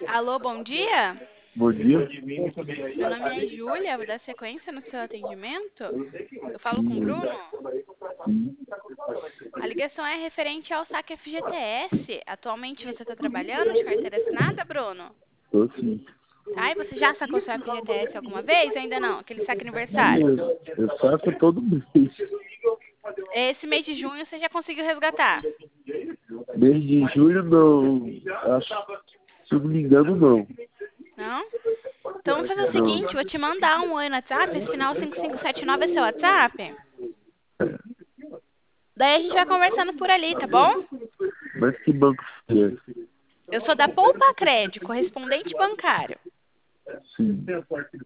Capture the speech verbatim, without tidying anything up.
Alô, bom dia. Bom dia. Meu nome é Júlia, vou dar sequência no seu atendimento. Eu falo com o Sim, Bruno. sim. A ligação é referente ao saque F G T S. Atualmente você está trabalhando de carteira assinada, Bruno? Tô sim. Tá, e você já sacou seu F G T S alguma vez ou ainda não? Aquele saque Sim, aniversário. eu, eu saco todo mês. Esse mês de junho você já conseguiu resgatar? Desde julho não. Acho, se eu não me engano, não. Não? Então vamos fazer o Não. seguinte, vou te mandar um oi no WhatsApp, esse final cinco cinco sete nove é seu WhatsApp? Daí a gente vai conversando por ali, tá bom? Mas que banco foi esse? Eu sou da Poupa Crédito, correspondente bancário. Sim.